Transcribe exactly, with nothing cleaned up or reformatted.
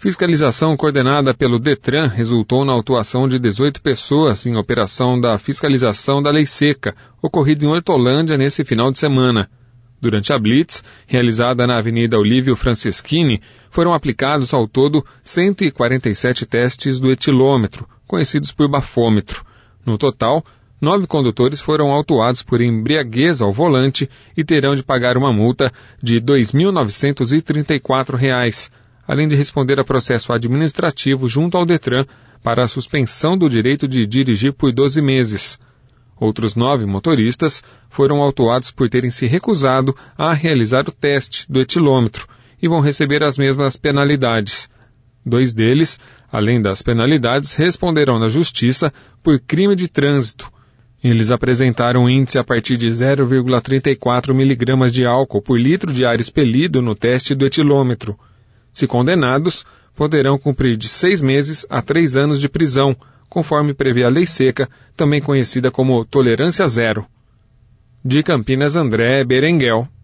Fiscalização coordenada pelo DETRAN resultou na autuação de dezoito pessoas em operação da fiscalização da lei seca, ocorrida em Hortolândia nesse final de semana. Durante a blitz, realizada na Avenida Olívio Franceschini, foram aplicados ao todo cento e quarenta e sete testes do etilômetro, conhecidos por bafômetro. No total, nove condutores foram autuados por embriaguez ao volante e terão de pagar uma multa de dois mil novecentos e trinta e quatro reais, além de responder a processo administrativo junto ao DETRAN para a suspensão do direito de dirigir por doze meses. Outros nove motoristas foram autuados por terem se recusado a realizar o teste do etilômetro e vão receber as mesmas penalidades. Dois deles, além das penalidades, responderão na Justiça por crime de trânsito. Eles apresentaram um índice a partir de zero vírgula trinta e quatro miligramas de álcool por litro de ar expelido no teste do etilômetro. Se condenados, poderão cumprir de seis meses a três anos de prisão, conforme prevê a lei seca, também conhecida como tolerância zero. De Campinas, André Berenguel.